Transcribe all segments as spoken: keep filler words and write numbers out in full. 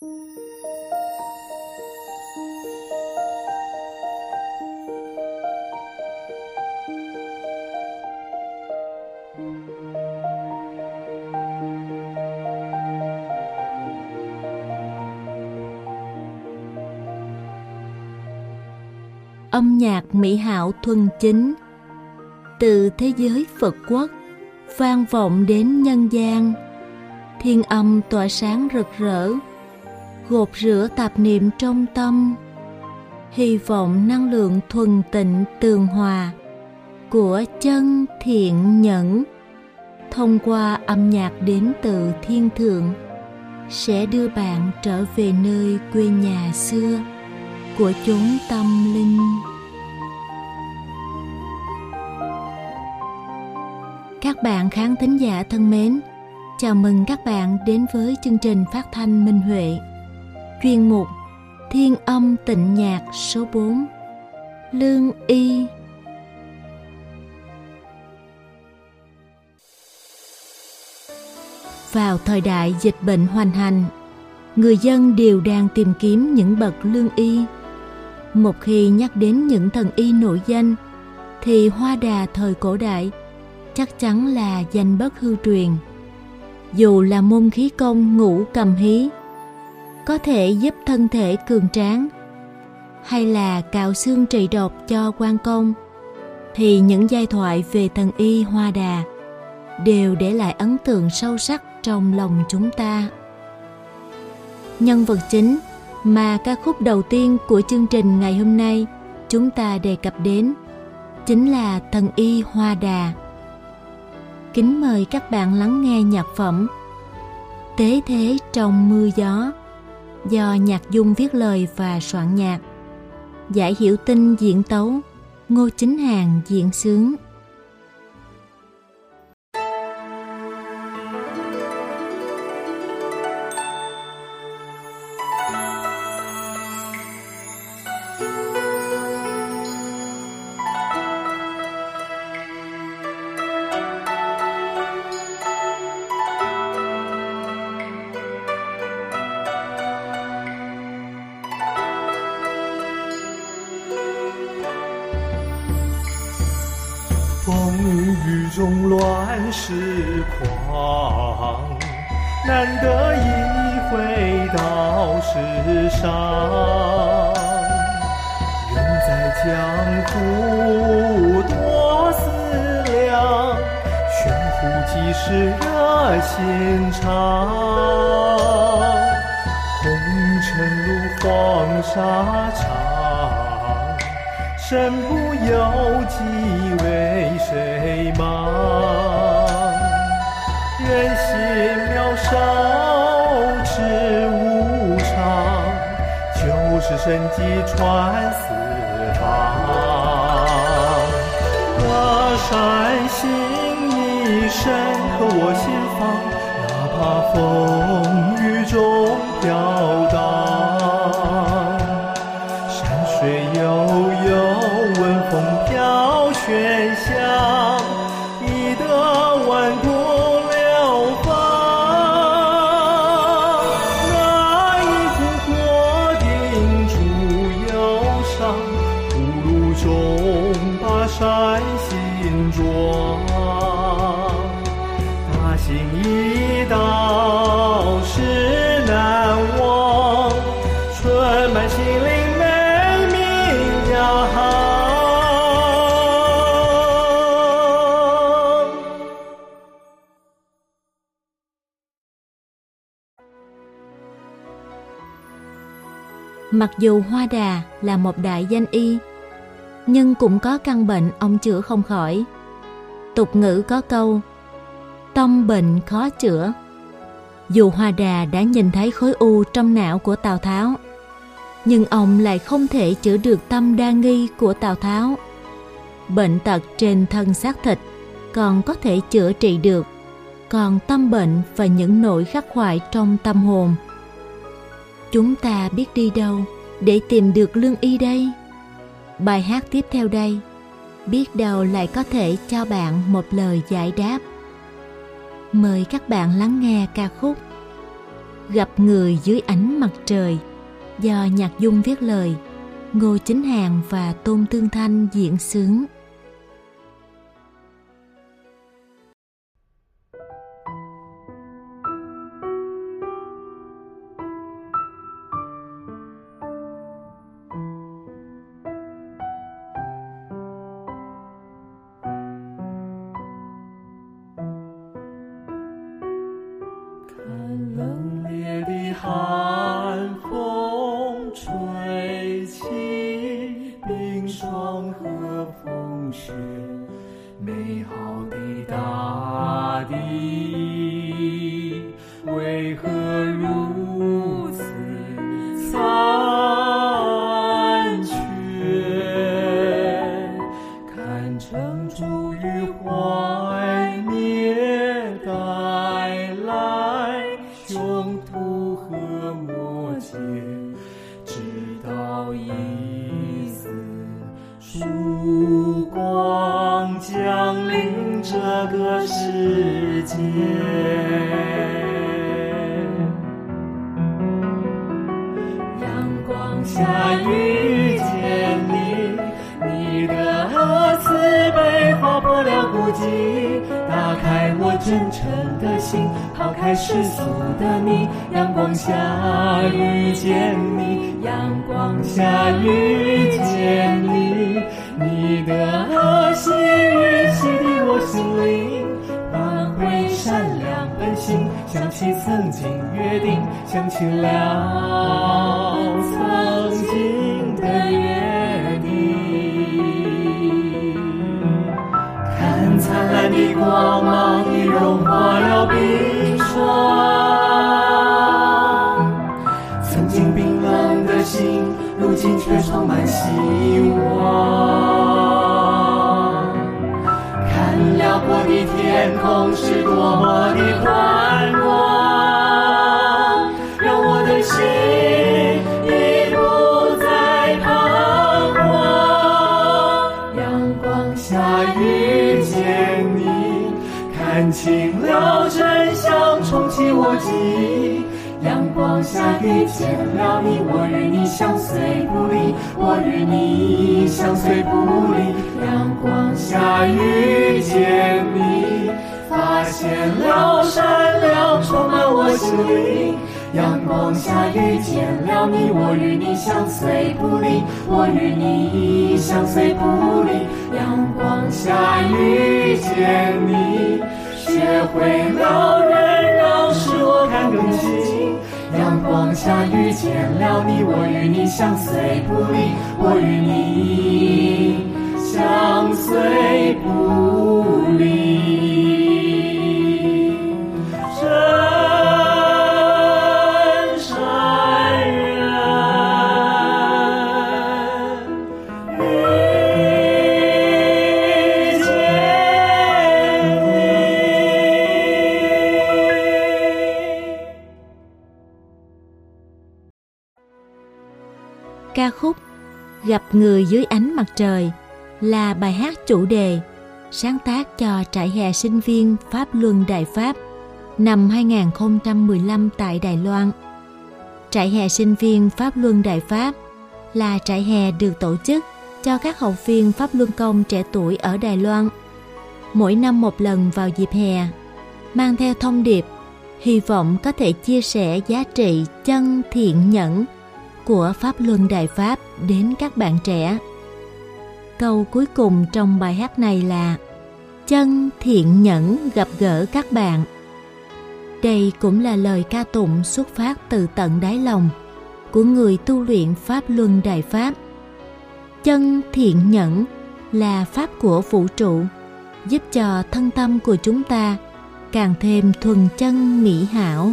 Âm nhạc mỹ hảo thuần chính từ thế giới Phật quốc vang vọng đến nhân gian. Thiên âm tỏa sáng rực rỡ, gột rửa tạp niệm trong tâm. Hy vọng năng lượng thuần tịnh tường hòa của chân thiện nhẫn thông qua âm nhạc đến từ thiên thượng sẽ đưa bạn trở về nơi quê nhà xưa của chốn tâm linh. Các bạn khán thính giả thân mến, chào mừng các bạn đến với chương trình phát thanh Minh Huệ, chuyên mục Thiên âm tịnh nhạc số bốn, Lương y. Vào thời đại dịch bệnh hoành hành, người dân đều đang tìm kiếm những bậc lương y. Một khi nhắc đến những thần y nổi danh, thì Hoa Đà thời cổ đại chắc chắn là danh bất hư truyền. Dù là môn khí công ngũ cầm hí, có thể giúp thân thể cường tráng, hay là cạo xương trị độc cho quan công, thì những giai thoại về thần y Hoa Đà đều để lại ấn tượng sâu sắc trong lòng chúng ta. Nhân vật chính mà ca khúc đầu tiên của chương trình ngày hôm nay chúng ta đề cập đến chính là thần y Hoa Đà. Kính mời các bạn lắng nghe nhạc phẩm Tế Thế Trong Mưa Gió do Nhạc Dung viết lời và soạn nhạc, Giải Hiểu Tinh diễn tấu, Ngô Chính Hàng diễn xướng. 中乱世狂，难得一回到世上。人在江湖多思量，悬壶济世热心肠。红尘路黄沙长，身不由己为谁忙？人心渺小，知无常，就是神迹传四方。那善心一生刻我心房，哪怕风雨中飘荡。山水悠悠，闻风飘喧响，已得万古流芳。那一壶国定出忧伤，古路中把善心装。大行一道是难忘，春满心灵美名扬。 Mặc dù Hoa Đà là một đại danh y, nhưng cũng có căn bệnh ông chữa không khỏi. Tục ngữ có câu, tâm bệnh khó chữa. Dù Hoa Đà đã nhìn thấy khối u trong não của Tào Tháo, nhưng ông lại không thể chữa được tâm đa nghi của Tào Tháo. Bệnh tật trên thân xác thịt còn có thể chữa trị được, còn tâm bệnh và những nỗi khắc khoải trong tâm hồn, chúng ta biết đi đâu để tìm được lương y đây? Bài hát tiếp theo đây biết đâu lại có thể cho bạn một lời giải đáp. Mời các bạn lắng nghe ca khúc Gặp người dưới ánh mặt trời do Nhạc Dung viết lời, Ngô Chính Hàng và Tôn Tương Thanh diễn xướng. Ca khúc Gặp người dưới ánh mặt trời là bài hát chủ đề sáng tác cho trại hè sinh viên Pháp Luân Đại Pháp năm hai không một lăm tại Đài Loan. Trại hè sinh viên Pháp Luân Đại Pháp là trại hè được tổ chức cho các học viên Pháp Luân Công trẻ tuổi ở Đài Loan. Mỗi năm một lần vào dịp hè, mang theo thông điệp hy vọng có thể chia sẻ giá trị chân thiện nhẫn của Pháp Luân Đại Pháp đến các bạn trẻ. Câu cuối cùng trong bài hát này là chân thiện nhẫn gặp gỡ các bạn. Đây cũng là lời ca tụng xuất phát từ tận đáy lòng của người tu luyện Pháp Luân Đại Pháp. Chân thiện nhẫn là pháp của vũ trụ, giúp cho thân tâm của chúng ta càng thêm thuần chân mỹ hảo.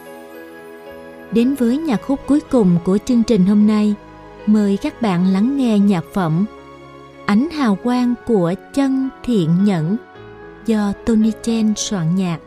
Đến với nhạc khúc cuối cùng của chương trình hôm nay, mời các bạn lắng nghe nhạc phẩm Ánh hào quang của chân thiện nhẫn do Tony Chen soạn nhạc.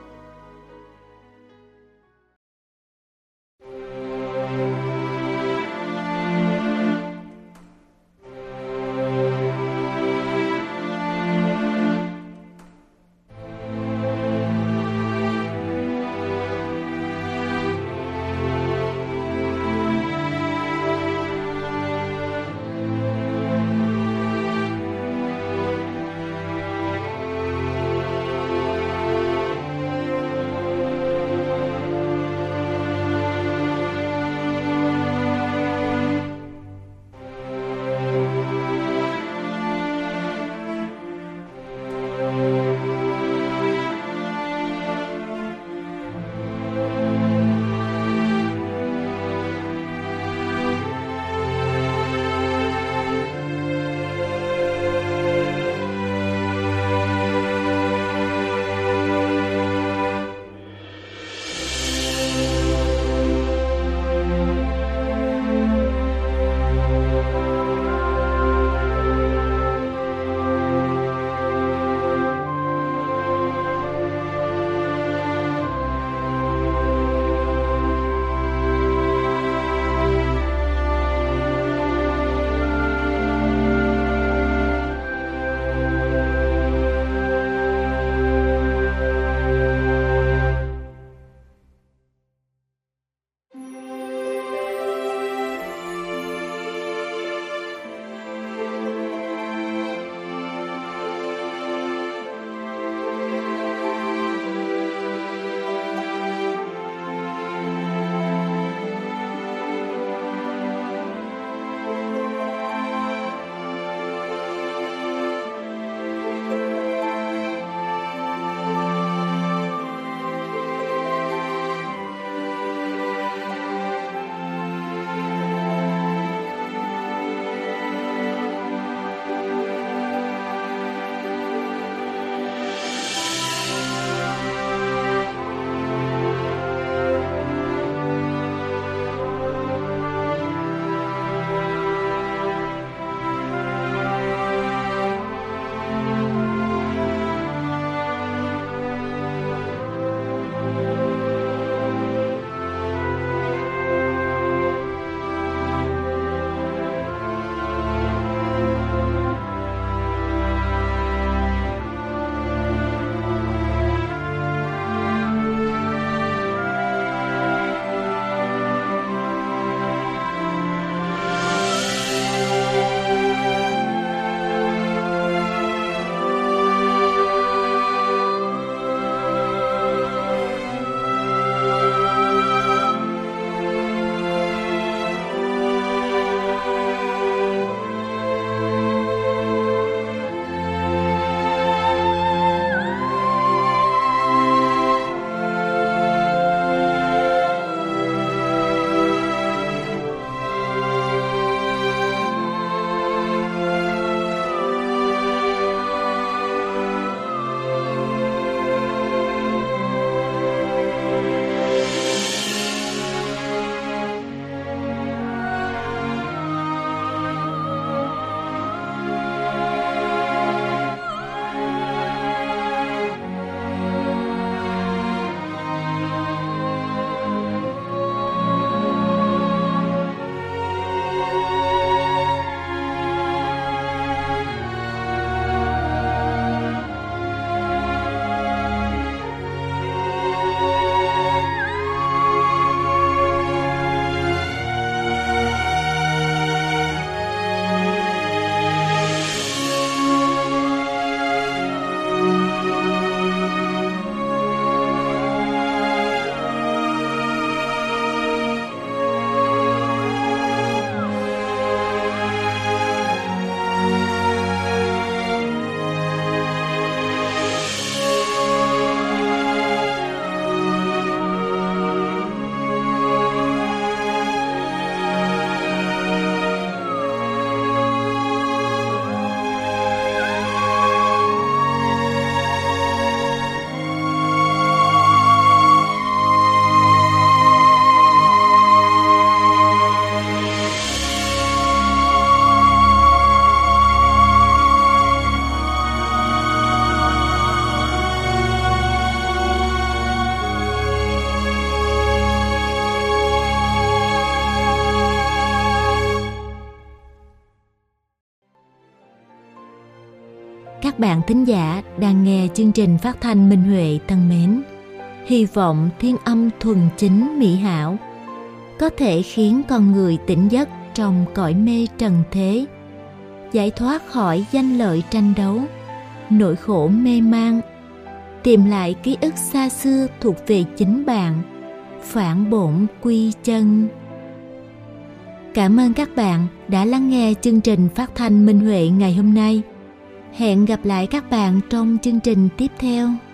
các bạn thính giả đang nghe chương trình phát thanh Minh Huệ thân mến. Hy vọng thiên âm thuần chính mỹ hảo có thể khiến con người tỉnh giấc trong cõi mê trần thế, giải thoát khỏi danh lợi tranh đấu, nỗi khổ mê man, tìm lại ký ức xa xưa thuộc về chính bạn, phản bổn quy chân. Cảm ơn các bạn đã lắng nghe chương trình phát thanh Minh Huệ ngày hôm nay. Hẹn gặp lại các bạn trong chương trình tiếp theo.